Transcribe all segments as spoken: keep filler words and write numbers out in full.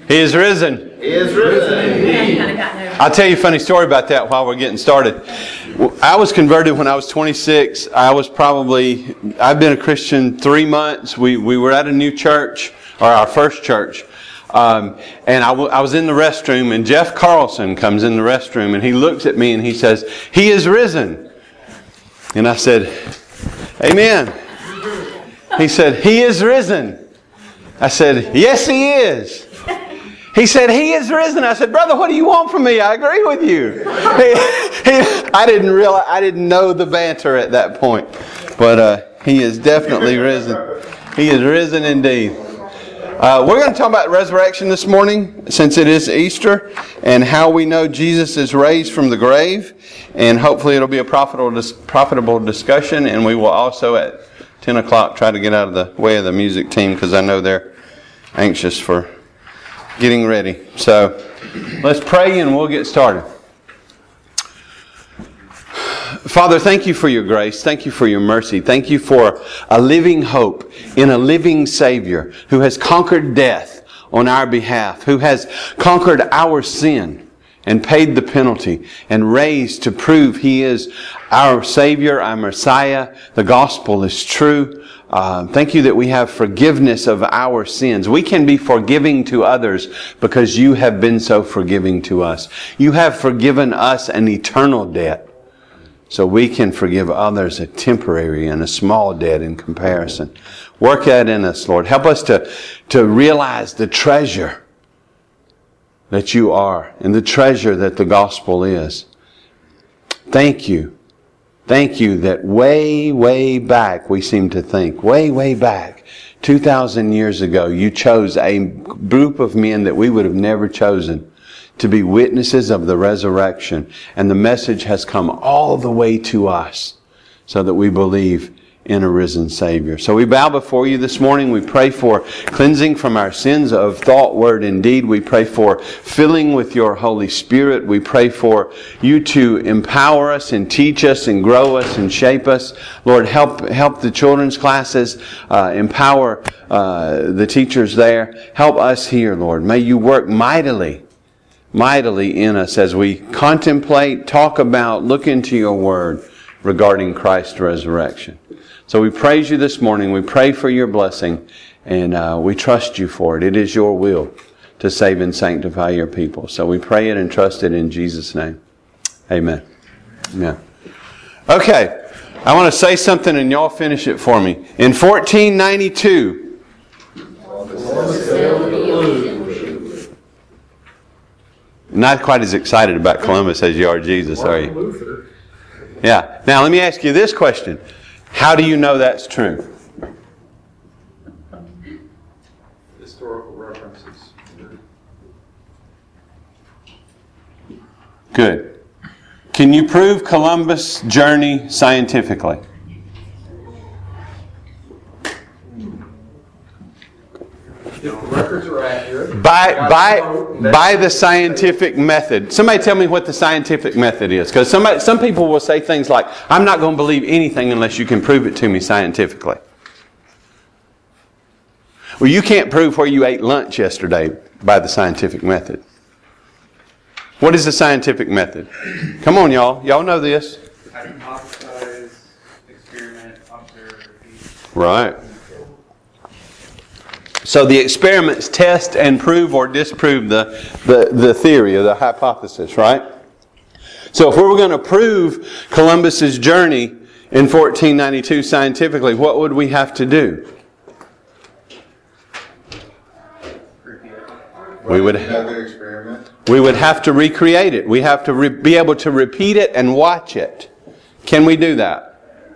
He is risen. He is risen indeed. I'll tell you a funny story about that while we're getting started. I was converted when I was twenty-six. I was probably, I've been a Christian three months. We we were at a new church, or our first church. Um, and I, w- I was in the restroom, and Jeff Carlson comes in the restroom, and he looks at me and he says, "He is risen." And I said, "Amen." He said, "He is risen." I said, "Yes, He is." He said, "He is risen." I said, "Brother, what do you want from me? I agree with you." he, he, I didn't realize, I didn't know the banter at that point. But uh, He is definitely risen. He is risen indeed. Uh, we're going to talk about resurrection this morning, since it is Easter, and how we know Jesus is raised from the grave. And hopefully it'll be a profitable, dis- profitable discussion. And we will also at ten o'clock try to get out of the way of the music team, because I know they're anxious for getting ready. So let's pray and we'll get started. Father, thank you for your grace. Thank you for your mercy. Thank you for a living hope in a living Savior who has conquered death on our behalf, who has conquered our sin and paid the penalty and raised to prove He is our Savior, our Messiah. The gospel is true. Uh, thank you that we have forgiveness of our sins. We can be forgiving to others because you have been so forgiving to us. You have forgiven us an eternal debt, so we can forgive others a temporary and a small debt in comparison. Work that in us, Lord. Help us to, to realize the treasure that you are and the treasure that the gospel is. Thank you. Thank you that way, way back, we seem to think, way, way back, two thousand years ago, you chose a group of men that we would have never chosen to be witnesses of the resurrection. And the message has come all the way to us so that we believe in a risen Savior. So we bow before you this morning. We pray for cleansing from our sins of thought, word, and deed. We pray for filling with your Holy Spirit. We pray for you to empower us and teach us and grow us and shape us. Lord, help help the children's classes, uh, empower uh, the teachers there. Help us here, Lord. May you work mightily, mightily in us as we contemplate, talk about, look into your word regarding Christ's resurrection. So we praise you this morning. We pray for your blessing, and uh, we trust you for it. It is your will to save and sanctify your people. So we pray it and trust it in Jesus' name. Amen. Amen. Okay, I want to say something and y'all finish it for me. In fourteen ninety-two, not quite as excited about Columbus as you are Jesus, are you? Yeah. Now let me ask you this question. How do you know that's true? Historical references. Good. Can you prove Columbus' journey scientifically? If the records are accurate. By by by the scientific method. Somebody tell me what the scientific method is. Because somebody some people will say things like, "I'm not going to believe anything unless you can prove it to me scientifically." Well, you can't prove where you ate lunch yesterday by the scientific method. What is the scientific method? Come on, y'all. Y'all know this. Hypothesize, experiment, observe, repeat. Right. So the experiments test and prove or disprove the, the, the theory or the hypothesis, right? So if we were going to prove Columbus's journey in fourteen ninety-two scientifically, what would we have to do? We would, Another experiment. we would have to recreate it. We have to re- be able to repeat it and watch it. Can we do that?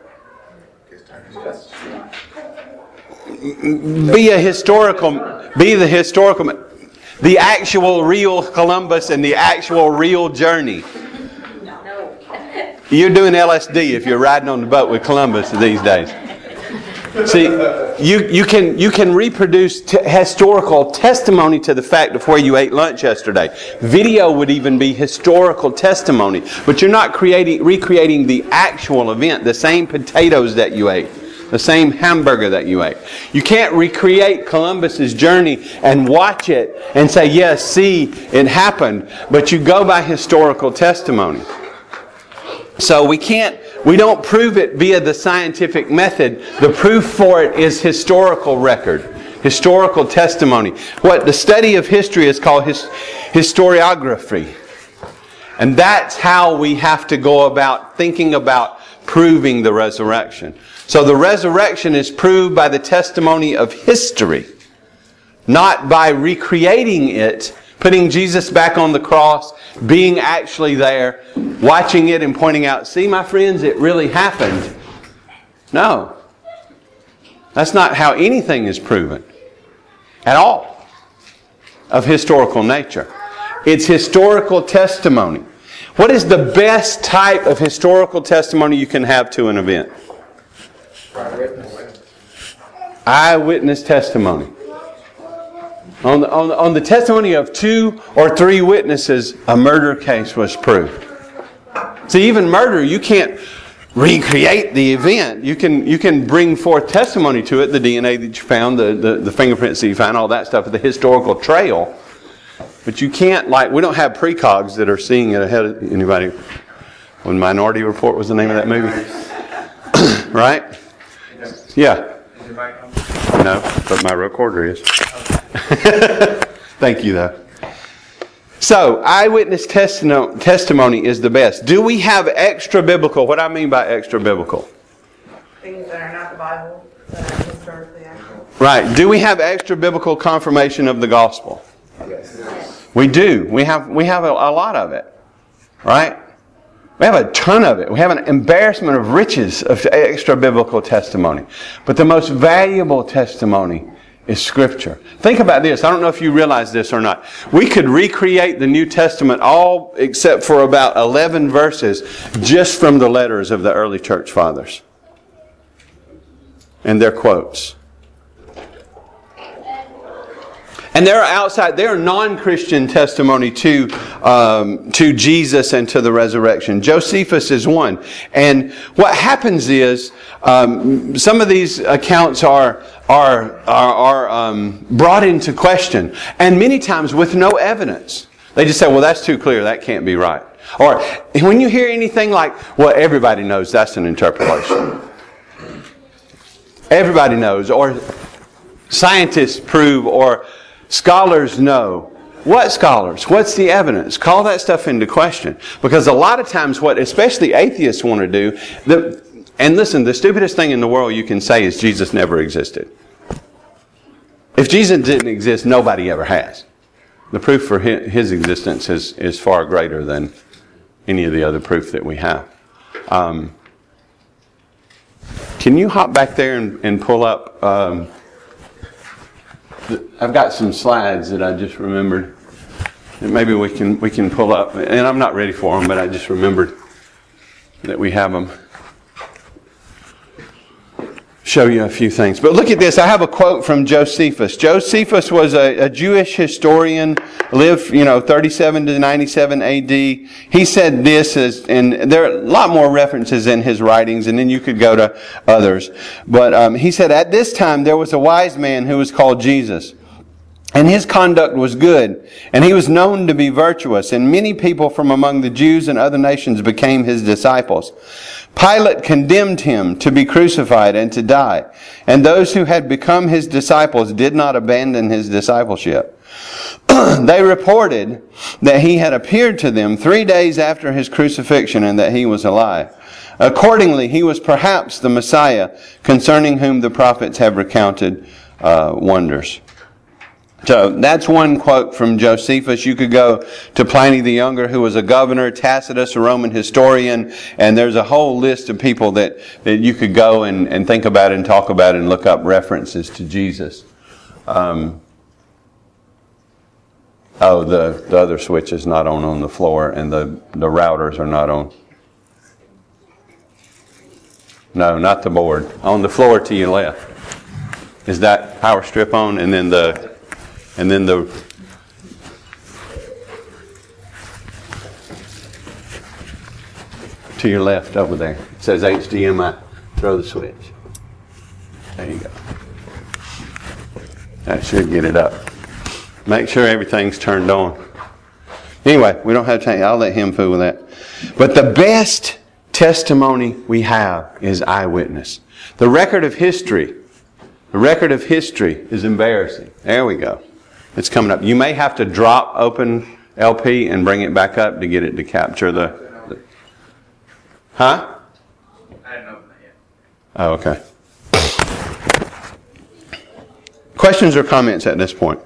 Be a historical, be the historical, the actual real Columbus and the actual real journey. No. You're doing L S D if you're riding on the boat with Columbus these days. See, you, you can you can reproduce t- historical testimony to the fact of where you ate lunch yesterday. Video would even be historical testimony, but you're not creating recreating the actual event, the same potatoes that you ate, The same hamburger that you ate. You can't recreate Columbus's journey and watch it and say, yes, see, it happened. But you go by historical testimony. So we can't, we don't prove it via the scientific method. The proof for it is historical record, historical testimony. What the study of history is called his, historiography. And that's how we have to go about thinking about proving the resurrection. So the resurrection is proved by the testimony of history, not by recreating it, putting Jesus back on the cross, being actually there, watching it and pointing out, see my friends, it really happened. No. That's not how anything is proven at all of historical nature. It's historical testimony. What is the best type of historical testimony you can have to an event? Eyewitness testimony. On the, on, the, on the testimony of two or three witnesses, a murder case was proved. See, even murder, you can't recreate the event. You can you can bring forth testimony to it, the D N A that you found, the, the, the fingerprints that you found, all that stuff, the historical trail. But you can't, like, we don't have precogs that are seeing it ahead of anybody. When Minority Report was the name of that movie. Right? Yeah. Is your mic on? No, but my recorder is. Thank you, though. So, eyewitness testi- testimony is the best. Do we have extra biblical? What I mean by extra biblical? Things that are not the Bible, that are historically accurate. Right. Do we have extra biblical confirmation of the gospel? Yes. We do. We have we have a, a lot of it. Right? We have a ton of it. We have an embarrassment of riches of extra biblical testimony. But the most valuable testimony is Scripture. Think about this. I don't know if you realize this or not. We could recreate the New Testament all except for about eleven verses just from the letters of the early church fathers and their quotes. And there are outside, there are non-Christian testimony to um, to Jesus and to the resurrection. Josephus is one. And what happens is, um, some of these accounts are are are, are um, brought into question, and many times with no evidence. They just say, "Well, that's too clear. That can't be right." Or when you hear anything like, "Well, everybody knows," that's an interpolation. Everybody knows, or scientists prove, or scholars know. What scholars? What's the evidence? Call that stuff into question. Because a lot of times what especially atheists want to do, the, and listen, the stupidest thing in the world you can say is Jesus never existed. If Jesus didn't exist, nobody ever has. The proof for his existence is, is far greater than any of the other proof that we have. Um, can you hop back there and, and pull up... Um, I've got some slides that I just remembered that maybe we can we can pull up, and I'm not ready for them, but I just remembered that we have them. Show you a few things. But look at this. I have a quote from Josephus. Josephus was a, a Jewish historian, lived, you know, thirty-seven to ninety-seven A D. He said this, as, and there are a lot more references in his writings, and then you could go to others. But um, he said, at this time there was a wise man who was called Jesus. And his conduct was good, and he was known to be virtuous, and many people from among the Jews and other nations became his disciples. Pilate condemned him to be crucified and to die, and those who had become his disciples did not abandon his discipleship. They reported that he had appeared to them three days after his crucifixion and that he was alive. Accordingly, he was perhaps the Messiah, concerning whom the prophets have recounted uh, wonders. So that's one quote from Josephus. You could go to Pliny the Younger, who was a governor, Tacitus, a Roman historian, and there's a whole list of people that, that you could go and, and think about and talk about and look up references to Jesus. Um, oh, the, the other switch is not on on the floor, and the, the routers are not on. No, not the board. On the floor to your left. Is that power strip on? And then the... And then the to your left over there, it says H D M I. Throw the switch. There you go. That should get it up. Make sure everything's turned on. Anyway, we don't have time. I'll let him fool with that. But the best testimony we have is eyewitness. The record of history, the record of history is embarrassing. There we go. It's coming up. You may have to drop open L P and bring it back up to get it to capture the... the huh? I didn't open it yet. Oh, okay. Questions or comments at this point?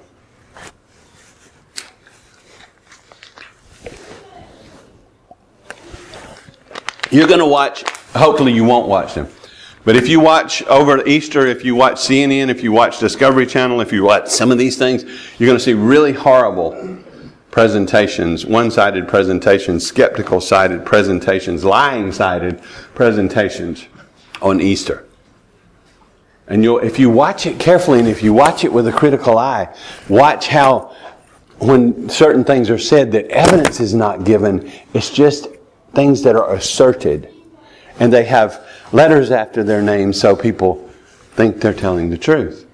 You're going to watch, hopefully you won't watch them. But if you watch over Easter, if you watch C N N, if you watch Discovery Channel, if you watch some of these things, you're going to see really horrible presentations, one-sided presentations, skeptical-sided presentations, lying-sided presentations on Easter. And you'll, if you watch it carefully and if you watch it with a critical eye, watch how when certain things are said that evidence is not given, it's just things that are asserted. And they have letters after their names so people think they're telling the truth.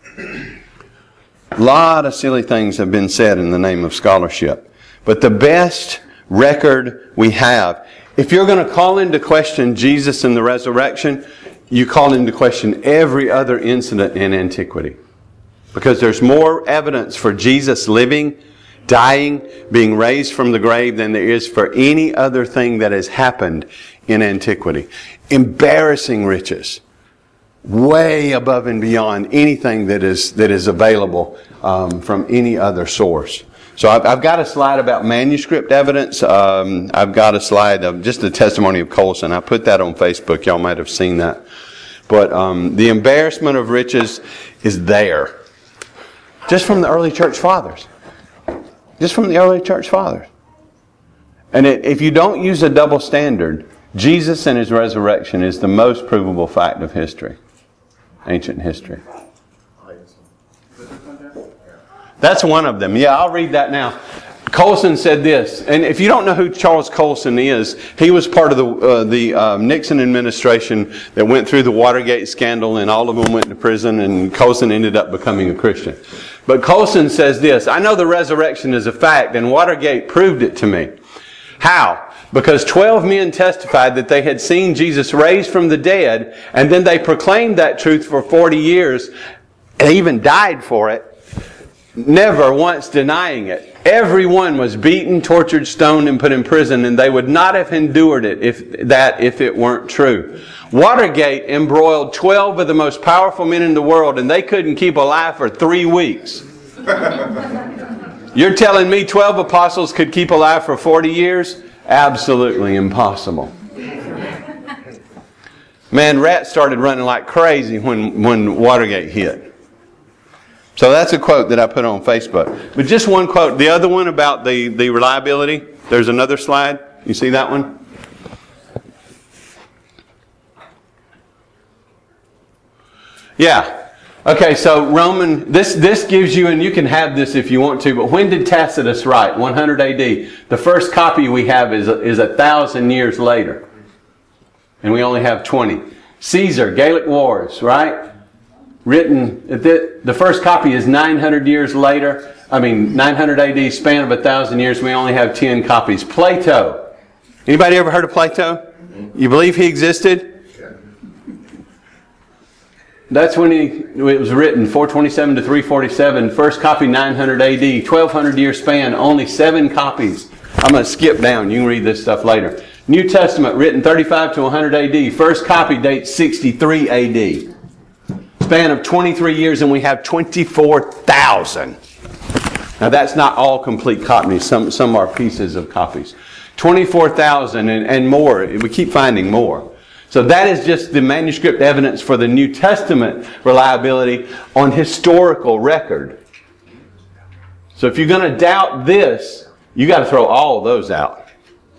A lot of silly things have been said in the name of scholarship. But the best record we have, if you're going to call into question Jesus and the resurrection, you call into question every other incident in antiquity. Because there's more evidence for Jesus living, dying, being raised from the grave than there is for any other thing that has happened in antiquity. Embarrassing riches. Way above and beyond anything that is that is available um, from any other source. So I've, I've got a slide about manuscript evidence. Um, I've got a slide of just the testimony of Colson. I put that on Facebook. Y'all might have seen that. But um, the embarrassment of riches is there. Just from the early church fathers. Just from the early church fathers. And it, if you don't use a double standard, Jesus and His resurrection is the most provable fact of history. Ancient history. That's one of them. Yeah, I'll read that now. Colson said this, and if you don't know who Charles Colson is, he was part of the uh, the uh, Nixon administration that went through the Watergate scandal, and all of them went to prison, and Colson ended up becoming a Christian. But Colson says this, I know the resurrection is a fact, and Watergate proved it to me. How? Because twelve men testified that they had seen Jesus raised from the dead, and then they proclaimed that truth for forty years, and even died for it, never once denying it. Everyone was beaten, tortured, stoned, and put in prison, and they would not have endured it if that if it weren't true. Watergate embroiled twelve of the most powerful men in the world, and they couldn't keep alive for three weeks. You're telling me twelve apostles could keep alive for forty years? Absolutely impossible. Man, rats started running like crazy when, when Watergate hit. So that's a quote that I put on Facebook. But just one quote. The other one about the, the reliability. There's another slide. You see that one? Yeah. Okay, so Roman, this, this gives you, and you can have this if you want to, but when did Tacitus write? one hundred A D. The first copy we have is a, is a thousand years later. And we only have twenty. Caesar, Gallic Wars, right? Written, the, the first copy is nine hundred years later. I mean, nine hundred A D, span of a thousand years, we only have ten copies. Plato. Anybody ever heard of Plato? You believe he existed? That's when he, it was written, four twenty-seven to three forty-seven. First copy, nine hundred A D. twelve hundred year span, only seven copies. I'm going to skip down. You can read this stuff later. New Testament, written thirty-five to one hundred A D. First copy dates sixty-three A D. Span of twenty-three years, and we have twenty-four thousand. Now that's not all complete copies. Some, some are pieces of copies. twenty-four thousand and, and more. We keep finding more. So that is just the manuscript evidence for the New Testament reliability on historical record. So if you're going to doubt this, you got to throw all of those out.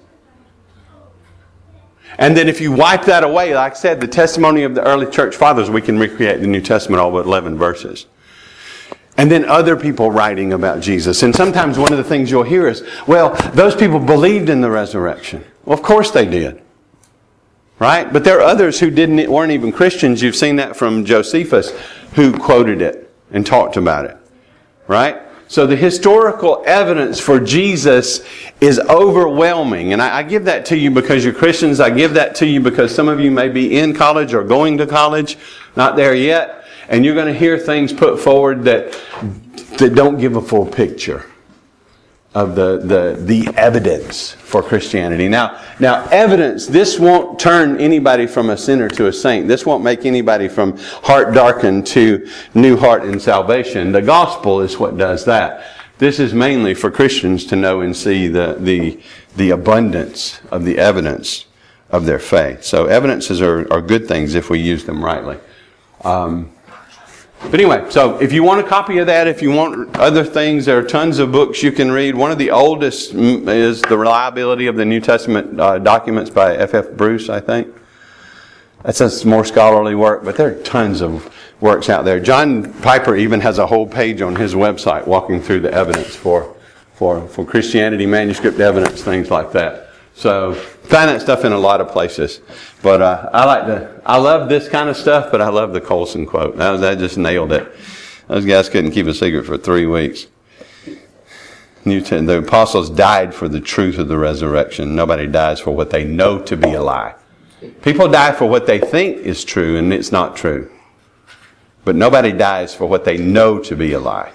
And then if you wipe that away, like I said, the testimony of the early church fathers, we can recreate the New Testament all but eleven verses. And then other people writing about Jesus. And sometimes one of the things you'll hear is, well, those people believed in the resurrection. Well, of course they did. Right? But there are others who didn't weren't even Christians. You've seen that from Josephus, who quoted it and talked about it. Right? So the historical evidence for Jesus is overwhelming. And I, I give that to you because you're Christians. I give that to you because some of you may be in college or going to college, not there yet. And you're going to hear things put forward that, that don't give a full picture of the, the, the evidence for Christianity. Now, now, evidence, this won't turn anybody from a sinner to a saint. This won't make anybody from heart darkened to new heart in salvation. The gospel is what does that. This is mainly for Christians to know and see the, the, the abundance of the evidence of their faith. So evidences are, are good things if we use them rightly. Um, But anyway, so if you want a copy of that, if you want other things, there are tons of books you can read. One of the oldest is The Reliability of the New Testament uh, Documents by F F Bruce, I think. That's a more scholarly work, but there are tons of works out there. John Piper even has a whole page on his website walking through the evidence for, for, for Christianity, manuscript evidence, things like that. So, find that stuff in a lot of places. But uh, I like to, I love this kind of stuff, but I love the Colson quote. That, that just nailed it. Those guys couldn't keep a secret for three weeks. New Ten, the apostles died for the truth of the resurrection. Nobody dies for what they know to be a lie. People die for what they think is true, and it's not true. But nobody dies for what they know to be a lie.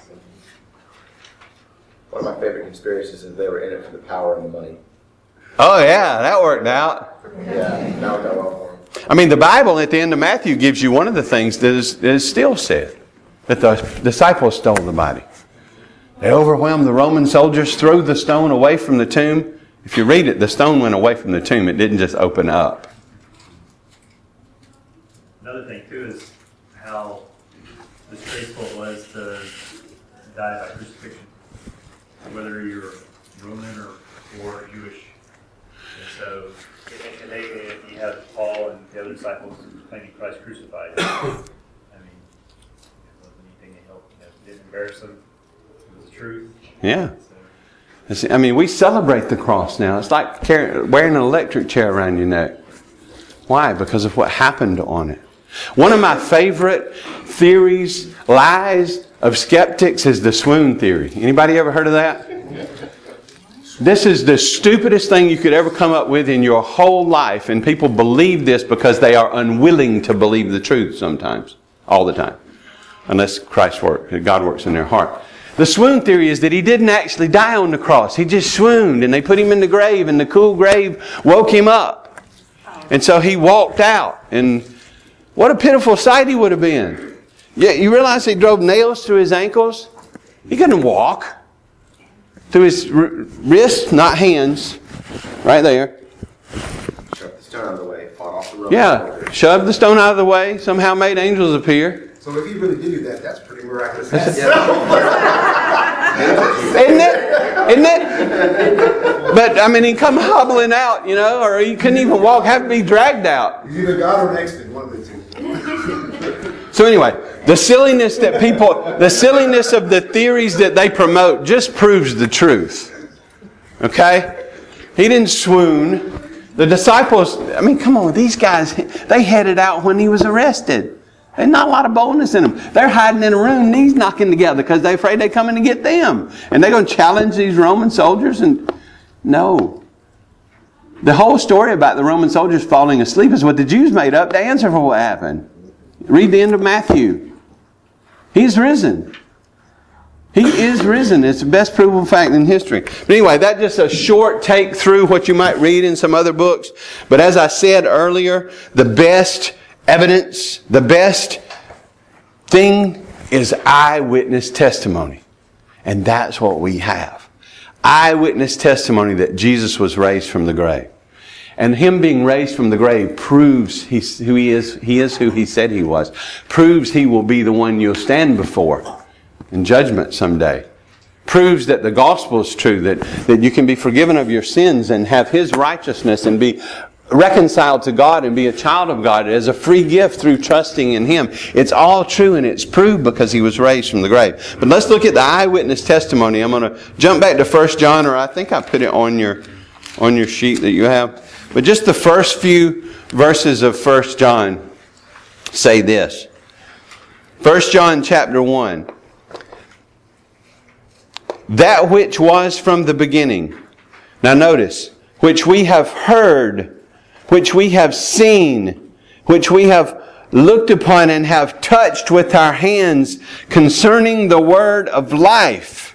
One of my favorite conspiracies is they were in it for the power and the money. Oh yeah, that worked out. Yeah, that worked out well for them. I mean, the Bible at the end of Matthew gives you one of the things that is, that is still said. That the disciples stole the body. They overwhelmed the Roman soldiers, threw the stone away from the tomb. If you read it, the stone went away from the tomb. It didn't just open up. Another thing, too, is how disgraceful it was to die by crucifixion. Whether you're Roman or, or Jewish. And so, and they, you have Paul and the other disciples claiming Christ crucified. I mean, it wasn't anything that helped. You know, it didn't embarrass them. It was the truth. Yeah. So. I mean, we celebrate the cross now. It's like carrying, wearing an electric chair around your neck. Why? Because of what happened on it. One of my favorite theories, lies of skeptics is the swoon theory. Anybody ever heard of that? This is the stupidest thing you could ever come up with in your whole life, and people believe this because they are unwilling to believe the truth sometimes, all the time, unless Christ works, God works in their heart. The swoon theory is that He didn't actually die on the cross. He just swooned, and they put Him in the grave, and the cool grave woke Him up. And so He walked out, and what a pitiful sight He would have been. Yeah, you realize He drove nails through His ankles? He couldn't walk. Through His r- wrists, not hands. Right there. Shoved the stone out of the way, fought off the Roman Yeah, soldiers. shoved the stone out of the way, somehow made angels appear. So if He really did do that, that's pretty miraculous. Isn't it? Isn't it? But, I mean, He come hobbling out, you know, or He couldn't even walk, have to be dragged out. He's either God or next to one of the two. So anyway, the silliness that people, the silliness of the theories that they promote just proves the truth. Okay? He didn't swoon. The disciples, I mean, come on, these guys, they headed out when He was arrested. There's not a lot of boldness in them. They're hiding in a room, knees knocking together because they're afraid they're coming to get them. And they're going to challenge these Roman soldiers and no. The whole story about the Roman soldiers falling asleep is what the Jews made up to answer for what happened. Read the end of Matthew. He's risen. He is risen. It's the best provable fact in history. But anyway, that's just a short take through what you might read in some other books. But as I said earlier, the best evidence, the best thing is eyewitness testimony. And that's what we have. Eyewitness testimony that Jesus was raised from the grave. And Him being raised from the grave proves he's who He is. He is who He said He was. Proves He will be the one you'll stand before in judgment someday. Proves that the gospel is true. That, that you can be forgiven of your sins and have His righteousness and be reconciled to God and be a child of God as a free gift through trusting in Him. It's all true and it's proved because He was raised from the grave. But let's look at the eyewitness testimony. I'm going to jump back to First John, or I think I put it on your on your sheet that you have. But just the first few verses of First John say this. First John chapter one. That which was from the beginning. Now notice, which we have heard, which we have seen, which we have looked upon and have touched with our hands concerning the word of life.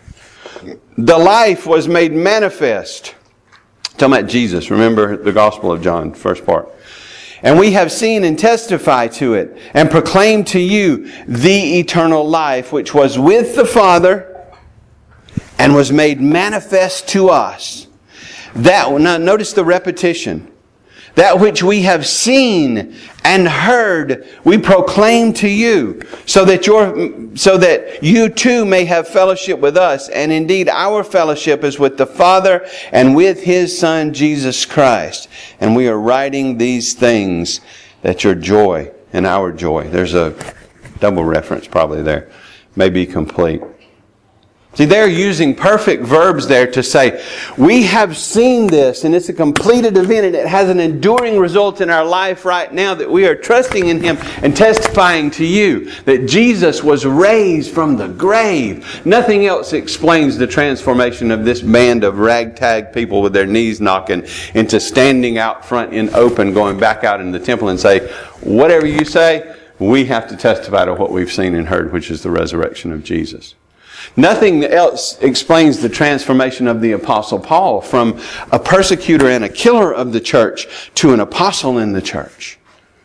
The life was made manifest. Talking about Jesus. Remember the Gospel of John, first part. And we have seen and testify to it and proclaim to you the eternal life which was with the Father and was made manifest to us. That, now notice the repetition. That which we have seen and heard, we proclaim to you, so that your, so that you too may have fellowship with us. And indeed, our fellowship is with the Father and with His Son, Jesus Christ. And we are writing these things that your joy and our joy. There's a double reference probably there. May be complete. See, they're using perfect verbs there to say, we have seen this and it's a completed event and it has an enduring result in our life right now that we are trusting in Him and testifying to you that Jesus was raised from the grave. Nothing else explains the transformation of this band of ragtag people with their knees knocking into standing out front in open, going back out in the temple and say, whatever you say, we have to testify to what we've seen and heard, which is the resurrection of Jesus. Nothing else explains the transformation of the Apostle Paul from a persecutor and a killer of the church to an apostle in the church.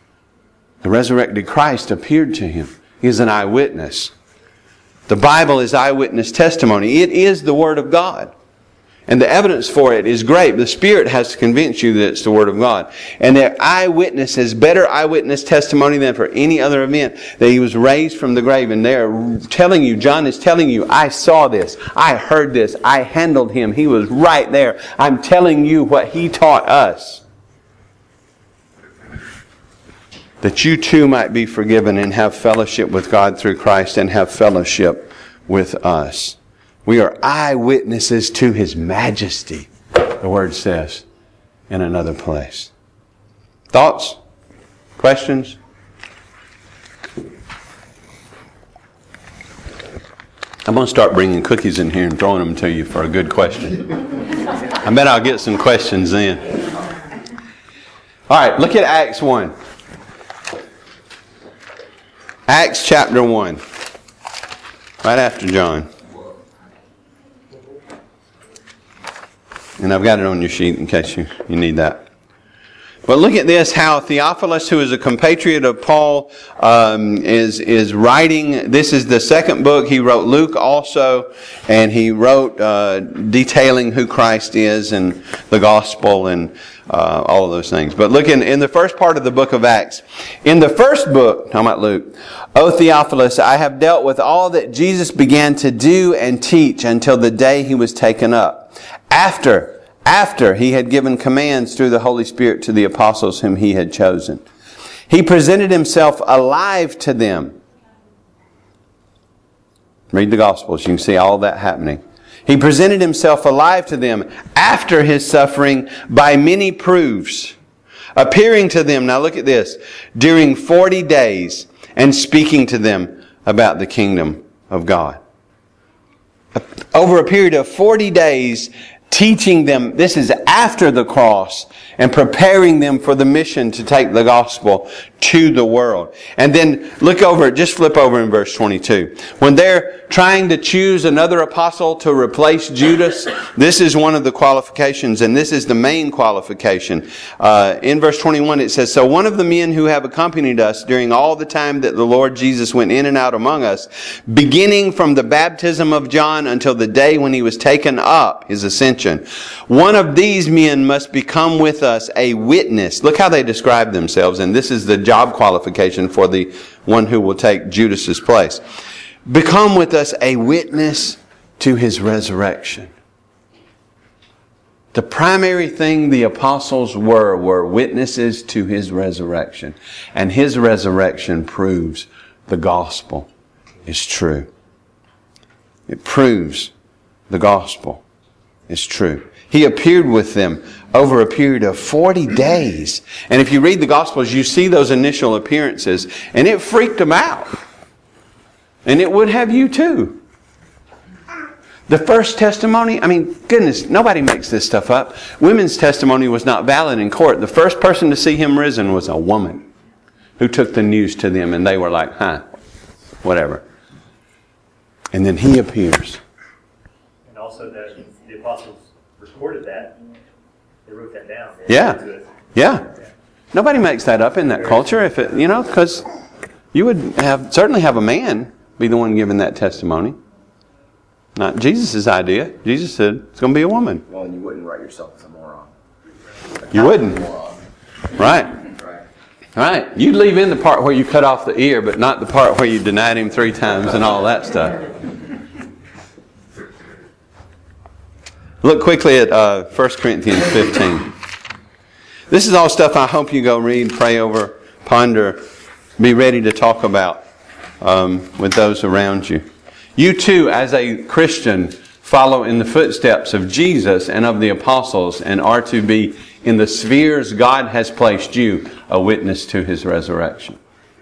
The resurrected Christ appeared to him. He is an eyewitness. The Bible is eyewitness testimony. It is the Word of God. And the evidence for it is great. The Spirit has to convince you that it's the Word of God. And their eyewitness is better eyewitness testimony than for any other event, that He was raised from the grave. And they're telling you, John is telling you, I saw this, I heard this, I handled Him, He was right there. I'm telling you what He taught us. That you too might be forgiven and have fellowship with God through Christ and have fellowship with us. We are eyewitnesses to His majesty, the Word says in another place. Thoughts? Questions? I'm going to start bringing cookies in here and throwing them to you for a good question. I bet I'll get some questions then. All right, look at Acts one. Acts chapter one. Right after John. And I've got it on your sheet in case you, you need that. But look at this, how Theophilus, who is a compatriot of Paul, um, is is writing. This is the second book. He wrote Luke also, and he wrote uh, detailing who Christ is and the gospel and uh, all of those things. But look in, in the first part of the book of Acts. In the first book, talking about Luke, O Theophilus, I have dealt with all that Jesus began to do and teach until the day He was taken up. After, after He had given commands through the Holy Spirit to the apostles whom He had chosen. He presented Himself alive to them. Read the Gospels, you can see all that happening. He presented Himself alive to them after His suffering by many proofs, appearing to them, now look at this, during forty days and speaking to them about the kingdom of God. Over a period of forty days, teaching them, this is after the cross, and preparing them for the mission to take the gospel to the world. And then look over, just flip over in verse twenty-two. When they're trying to choose another apostle to replace Judas, this is one of the qualifications, and this is the main qualification. Uh, in verse twenty-one it says, So one of the men who have accompanied us during all the time that the Lord Jesus went in and out among us, beginning from the baptism of John until the day when He was taken up, His ascension, one of these men must become with us a witness. Look how they describe themselves, and this is the job qualification for the one who will take Judas's place. Become with us a witness to His resurrection. The primary thing the apostles were, were witnesses to His resurrection. And His resurrection proves the gospel is true. It proves the gospel is true. He appeared with them over a period of forty days. And if you read the Gospels, you see those initial appearances, and it freaked them out. And it would have you too. The first testimony, I mean, goodness, nobody makes this stuff up. Women's testimony was not valid in court. The first person to see him risen was a woman who took the news to them, and they were like, huh, whatever. And then he appears. And also that the apostles recorded that. They wrote that down. They Yeah. to it. Yeah. Nobody makes that up in that culture, if it, you know, because you would have certainly have a man be the one giving that testimony. Not Jesus' idea. Jesus said it's going to be a woman. Well, and you wouldn't write yourself as a moron. You wouldn't. Moron. Right. Right. Right. You'd leave in the part where you cut off the ear, but not the part where you denied him three times and all that stuff. Look quickly at uh, First Corinthians fifteen. This is all stuff I hope you go read, pray over, ponder, be ready to talk about um, with those around you. You too, as a Christian, follow in the footsteps of Jesus and of the apostles and are to be, in the spheres God has placed you, a witness to His resurrection.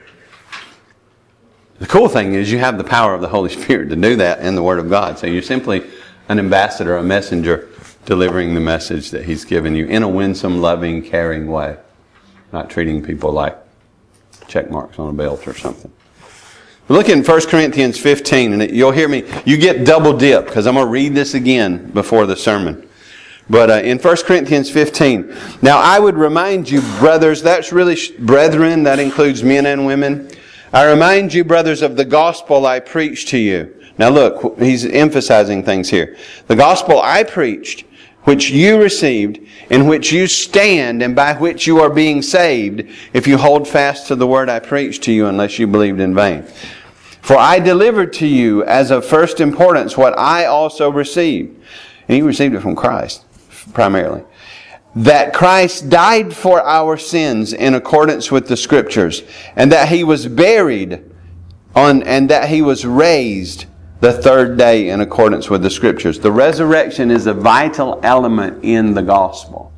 The cool thing is you have the power of the Holy Spirit to do that in the Word of God. So you're simply an ambassador, a messenger, delivering the message that He's given you in a winsome, loving, caring way. Not treating people like check marks on a belt or something. Look in First Corinthians fifteen, and you'll hear me. You get double dip, because I'm going to read this again before the sermon. But uh, in First Corinthians fifteen, now I would remind you, brothers, that's really sh- brethren, that includes men and women. I remind you, brothers, of the gospel I preached to you. Now look, he's emphasizing things here. The gospel I preached, which you received, in which you stand, and by which you are being saved, if you hold fast to the word I preached to you, unless you believed in vain. For I delivered to you as of first importance what I also received. And he received it from Christ, primarily. That Christ died for our sins in accordance with the Scriptures, and that He was buried on, and that He was raised the third day in accordance with the Scriptures. The resurrection is a vital element in the gospel.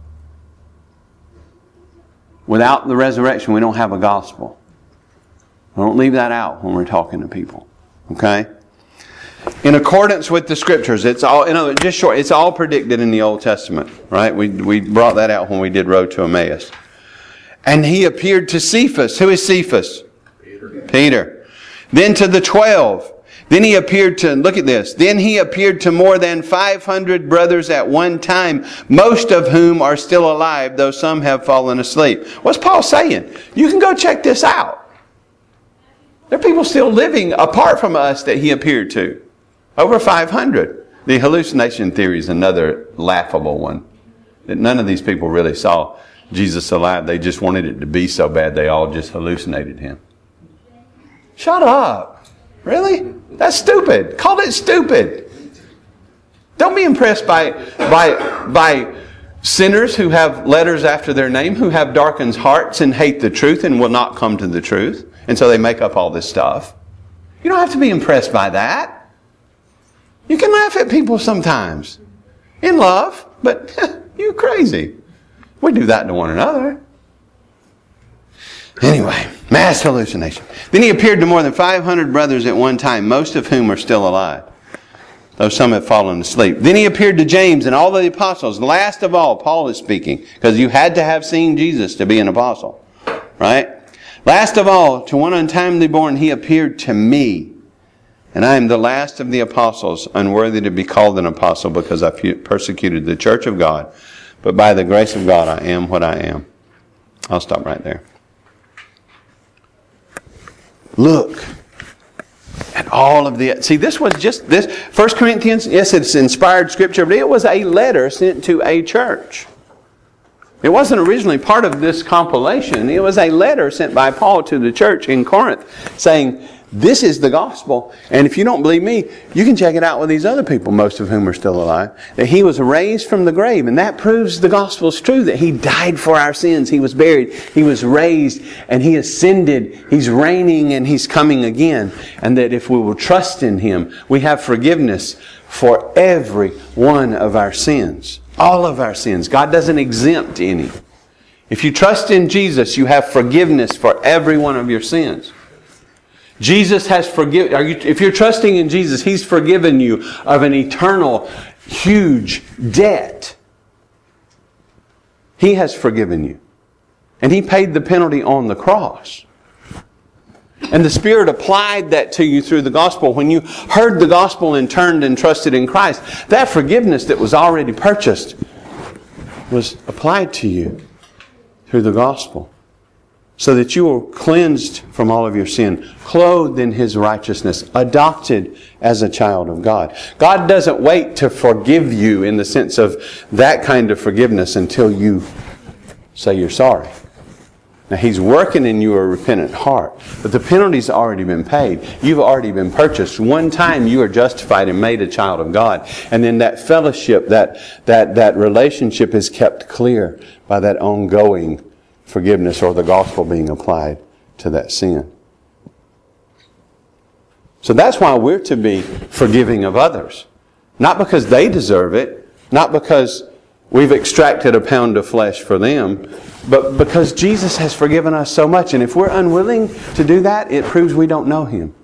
Without the resurrection, we don't have a gospel. Don't leave that out when we're talking to people. Okay? In accordance with the Scriptures, it's all, in other words, just short, it's all predicted in the Old Testament, right? We we brought that out when we did Road to Emmaus. And He appeared to Cephas. Who is Cephas? Peter. Peter. Then to the twelve. Then He appeared to, look at this, then He appeared to more than five hundred brothers at one time, most of whom are still alive, though some have fallen asleep. What's Paul saying? You can go check this out. There are people still living apart from us that He appeared to. Over five hundred. The hallucination theory is another laughable one. That none of these people really saw Jesus alive. They just wanted it to be so bad they all just hallucinated Him. Shut up. Really? That's stupid. Call it stupid. Don't be impressed by, by, by sinners who have letters after their name, who have darkened hearts and hate the truth and will not come to the truth. And so they make up all this stuff. You don't have to be impressed by that. You can laugh at people sometimes. In love. But you're crazy. We do that to one another. Anyway, mass hallucination. Then He appeared to more than five hundred brothers at one time, most of whom are still alive, though some have fallen asleep. Then He appeared to James and all the apostles. Last of all, Paul is speaking, because you had to have seen Jesus to be an apostle. Right? Last of all, to one untimely born, He appeared to me. And I am the last of the apostles, unworthy to be called an apostle, because I persecuted the church of God. But by the grace of God, I am what I am. I'll stop right there. Look at all of the... See, this was just... this First Corinthians, yes, it's inspired Scripture, but it was a letter sent to a church. It wasn't originally part of this compilation. It was a letter sent by Paul to the church in Corinth saying, this is the gospel. And if you don't believe me, you can check it out with these other people, most of whom are still alive. That He was raised from the grave. And that proves the gospel is true. That He died for our sins. He was buried. He was raised. And He ascended. He's reigning and He's coming again. And that if we will trust in Him, we have forgiveness for every one of our sins. All of our sins. God doesn't exempt any. If you trust in Jesus, you have forgiveness for every one of your sins. Jesus has forgiven. Are you, if you're trusting in Jesus, He's forgiven you of an eternal, huge debt. He has forgiven you. And He paid the penalty on the cross. And the Spirit applied that to you through the gospel. When you heard the gospel and turned and trusted in Christ, that forgiveness that was already purchased was applied to you through the gospel. So that you were cleansed from all of your sin, clothed in His righteousness, adopted as a child of God. God doesn't wait to forgive you in the sense of that kind of forgiveness until you say you're sorry. Now, He's working in you a repentant heart. But the penalty's already been paid. You've already been purchased. One time you are justified and made a child of God. And then that fellowship, that, that, that relationship is kept clear by that ongoing forgiveness or the gospel being applied to that sin. So that's why we're to be forgiving of others. Not because they deserve it. Not because we've extracted a pound of flesh for them, but because Jesus has forgiven us so much. And if we're unwilling to do that, it proves we don't know Him.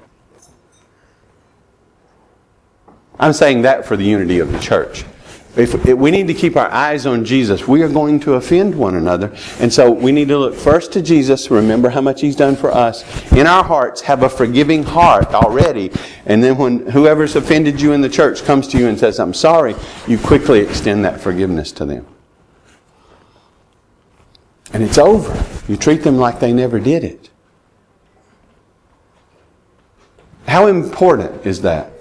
I'm saying that for the unity of the church. If, if we need to keep our eyes on Jesus, we are going to offend one another. And so we need to look first to Jesus, remember how much He's done for us. In our hearts, have a forgiving heart already. And then when whoever's offended you in the church comes to you and says, I'm sorry, you quickly extend that forgiveness to them. And it's over. You treat them like they never did it. How important is that?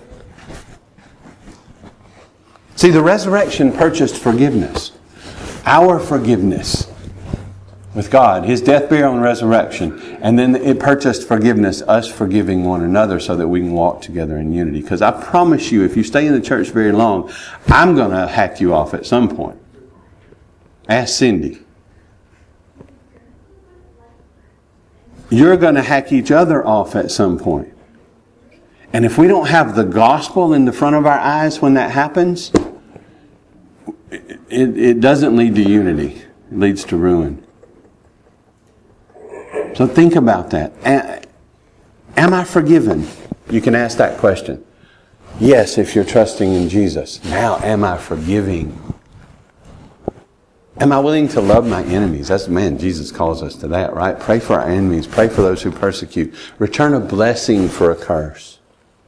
See, the resurrection purchased forgiveness. Our forgiveness with God. His death, burial, and resurrection. And then it purchased forgiveness, us forgiving one another so that we can walk together in unity. Because I promise you, if you stay in the church very long, I'm going to hack you off at some point. Ask Cindy. You're going to hack each other off at some point. And if we don't have the gospel in the front of our eyes when that happens, it, it doesn't lead to unity. It leads to ruin. So think about that. Am I forgiven? You can ask that question. Yes, if you're trusting in Jesus. Now, am I forgiving? Am I willing to love my enemies? That's, man, Jesus calls us to that, right? Pray for our enemies. Pray for those who persecute. Return a blessing for a curse.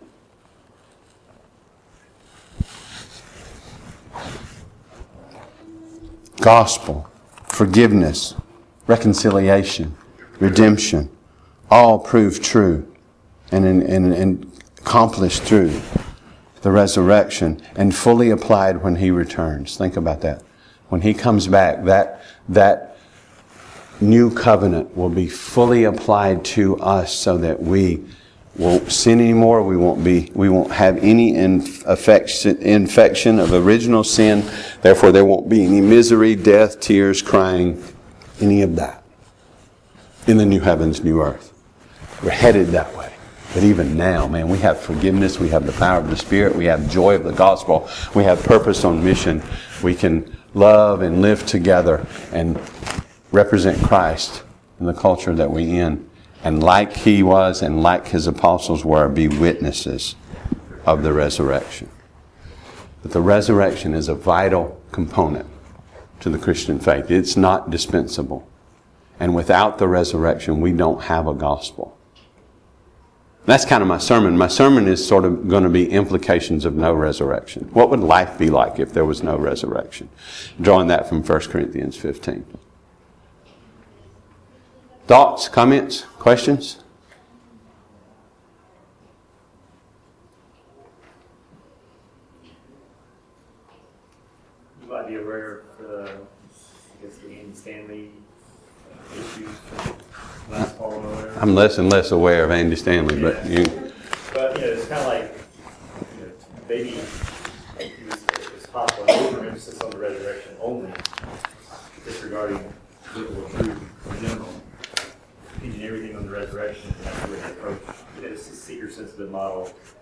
Gospel, forgiveness, reconciliation, redemption, all prove true and, and, and accomplished through the resurrection and fully applied when He returns. Think about that. When He comes back, that, that new covenant will be fully applied to us so that we won't sin anymore. We won't be, we won't have any infection, infection of original sin. Therefore, there won't be any misery, death, tears, crying, any of that in the new heavens, new earth. We're headed that way. But even now, man, we have forgiveness. We have the power of the Spirit. We have joy of the gospel. We have purpose on mission. We can love and live together and represent Christ in the culture that we're in. And like He was and like His apostles were, be witnesses of the resurrection. But the resurrection is a vital component to the Christian faith. It's not dispensable. And without the resurrection, we don't have a gospel. That's kind of my sermon. My sermon is sort of going to be implications of no resurrection. What would life be like if there was no resurrection? Drawing that from First Corinthians fifteen. Thoughts, comments, questions? You might be aware of the, I guess, the Andy Stanley issues from last fall or whatever. I'm less and less aware of Andy Stanley, yeah. but you... But, you know, it's kind of like, you know, maybe it was, it was possible overemphasis on the resurrection only, disregarding biblical truth in general. Teaching everything on the resurrection, and that's the way to approach it. It's a seeker-sensitive model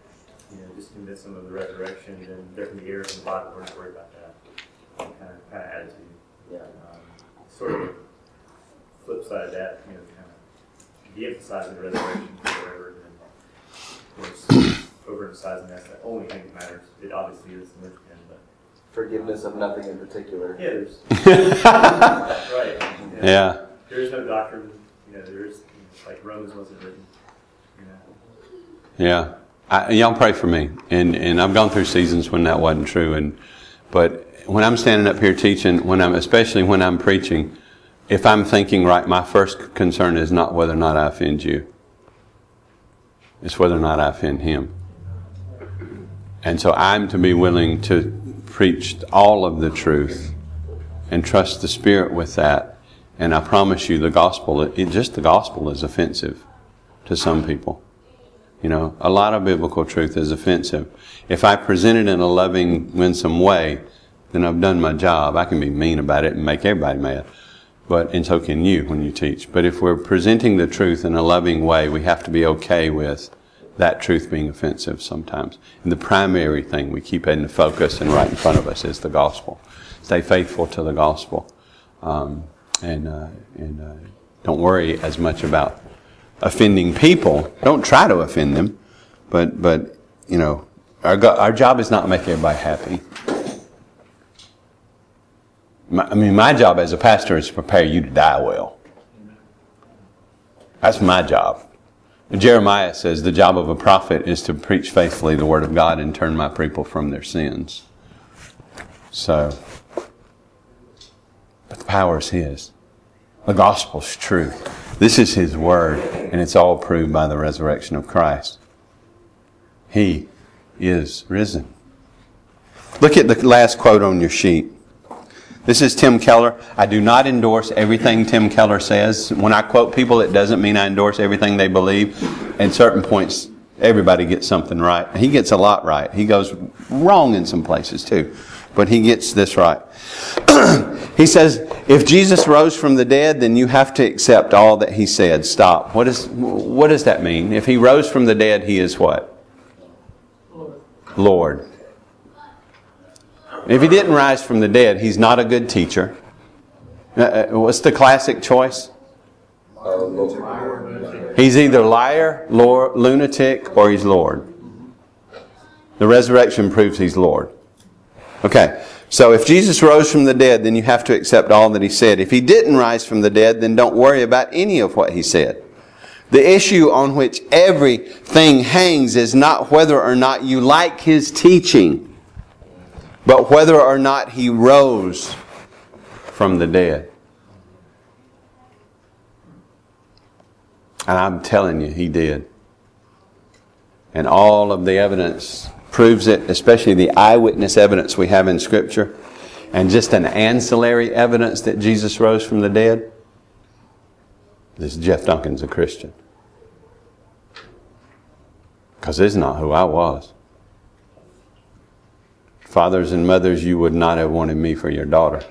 you know, just convince them of the resurrection, then there can be errors in the Bible. We're not worried about that. Kind of, kind of attitude. Yeah. Um, sort of the flip side of that, you know, kind of de-emphasizing the resurrection or whatever, and of course, overemphasizing that's the only thing that matters. It obviously is the linchpin, but Forgiveness of nothing in particular. yeah, there's that's right. You know, Yeah. There is no doctrine. You know, there is you know, like Romans wasn't written. You know. Yeah. I, y'all pray for me. And, and I've gone through seasons when that wasn't true. And, but when I'm standing up here teaching, when I'm, especially when I'm preaching, if I'm thinking right, my first concern is not whether or not I offend you. It's whether or not I offend Him. And so I'm to be willing to preach all of the truth and trust the Spirit with that. And I promise you the gospel, it, just the gospel is offensive to some people. You know, a lot of biblical truth is offensive. If I present it in a loving, winsome way, then I've done my job. I can be mean about it and make everybody mad. But, and so can you when you teach. But if we're presenting the truth in a loving way, we have to be okay with that truth being offensive sometimes. And the primary thing we keep in the focus and right in front of us is the gospel. Stay faithful to the gospel. Um, and uh, and uh, don't worry as much about offending people. Don't try to offend them. But, but you know, our, go- our job is not to make everybody happy. My, I mean, my job as a pastor is to prepare you to die well. That's my job. Jeremiah says the job of a prophet is to preach faithfully the word of God and turn my people from their sins. So, but the power is His. The gospel's true. This is His word, and it's all proved by the resurrection of Christ. He is risen. Look at the last quote on your sheet. This is Tim Keller. I do not endorse everything Tim Keller says. When I quote people, it doesn't mean I endorse everything they believe. At certain points, everybody gets something right. He gets a lot right. He goes wrong in some places too. But he gets this right. He says, if Jesus rose from the dead, then you have to accept all that He said. Stop. What is, what does that mean? If He rose from the dead, He is what? Lord. Lord. If He didn't rise from the dead, He's not a good teacher. Uh, what's the classic choice? He's either liar, Lord, lunatic, or He's Lord. The resurrection proves He's Lord. Okay, so if Jesus rose from the dead, then you have to accept all that He said. If He didn't rise from the dead, then don't worry about any of what He said. The issue on which everything hangs is not whether or not you like His teaching, but whether or not He rose from the dead. And I'm telling you, He did. And all of the evidence proves it, especially the eyewitness evidence we have in Scripture, and just an ancillary evidence that Jesus rose from the dead. This Jeff Duncan's a Christian. Because this is not who I was. Fathers and mothers, you would not have wanted me for your daughter.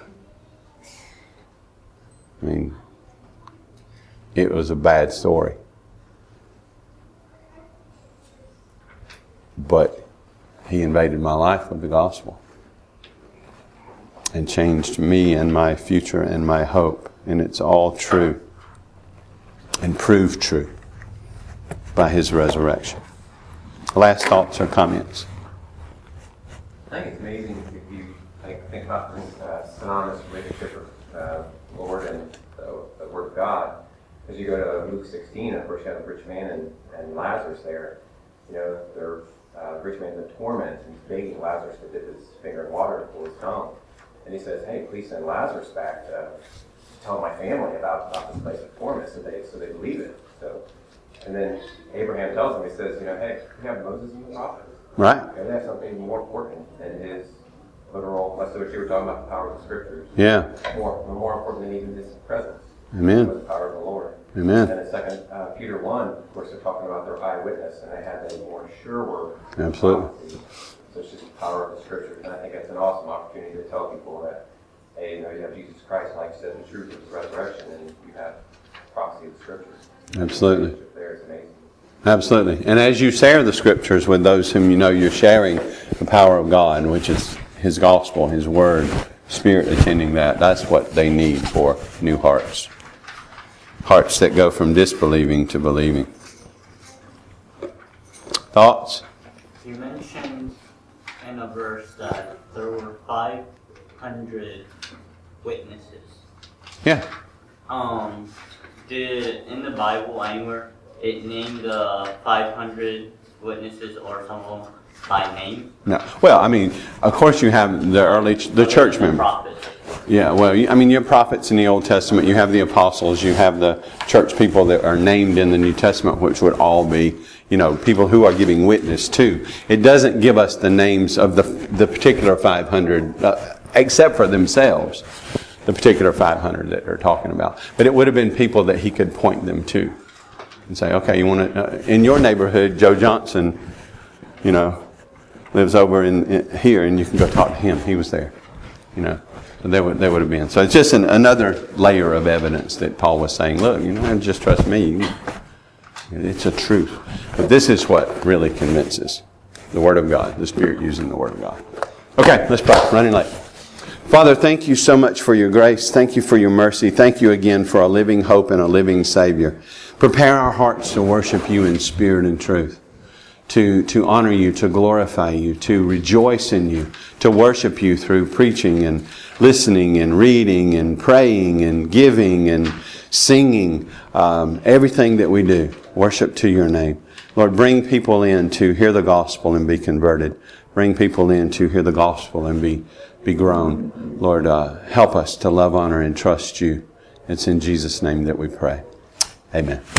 I mean, it was a bad story. But He invaded my life with the gospel and changed me and my future and my hope. And it's all true and proved true by His resurrection. Last thoughts or comments? I think it's amazing if you like, think about the uh, synonymous relationship of uh, Lord and the, the Word of God. As you go to Luke sixteen, of course, you have the rich man and, and Lazarus there. You know, the uh, rich man's in torment, and he's begging Lazarus to dip his finger in water to cool his tongue. And he says, "Hey, please send Lazarus back to tell my family about, about this place of torment, so they so they believe it." So, and then Abraham tells him, he says, "You know, hey, we have Moses and the prophets. Right. And that's something more important than his literal." That's what you were talking about, the power of the Scriptures. Yeah. More, more important than even His presence. Amen. The power of the Lord. Amen. And in Second uh, Peter one, of course, they're talking about their eyewitness, and they had a more sure word. Absolutely. Prophecy. So it's just the power of the Scriptures, and I think it's an awesome opportunity to tell people that, hey, you know, you have Jesus Christ, like you said, the truth of His resurrection, and you have prophecy of the Scriptures. Absolutely. There is amazing. Absolutely. And as you share the Scriptures with those whom you know, you're sharing the power of God, which is His gospel, His word, Spirit attending that. That's what they need for new hearts. Hearts that go from disbelieving to believing. Thoughts? You mentioned in a verse that there were five hundred witnesses. Yeah. Um, did in the Bible anywhere it named the five hundred witnesses or some of them by name? No. Well, I mean, of course you have the early, the church The members. prophets. Yeah, well, you- I mean, your prophets in the Old Testament, you have the apostles, you have the church people that are named in the New Testament, which would all be, you know, people who are giving witness to. It doesn't give us the names of the the particular five hundred, uh, except for themselves, the particular five hundred that they're talking about. But it would have been people that he could point them to and say, okay, you want to, uh, in your neighborhood, Joe Johnson, you know, lives over in, in here, and you can go talk to him. He was there, you know. So they would, they would have been. So it's just an, another layer of evidence that Paul was saying, look, you don't have to just trust me. It's a truth. But this is what really convinces. The Word of God. The Spirit using the Word of God. Okay, let's pray. Running late. Father, thank you so much for your grace. Thank you for your mercy. Thank you again for a living hope and a living Savior. Prepare our hearts to worship you in spirit and truth. To, to honor you, to glorify you, to rejoice in you, to worship you through preaching and listening and reading and praying and giving and singing. Um, everything that we do, worship to your name. Lord, bring people in to hear the gospel and be converted. Bring people in to hear the gospel and be, be grown. Lord, uh, help us to love, honor, and trust you. It's in Jesus' name that we pray. Amen.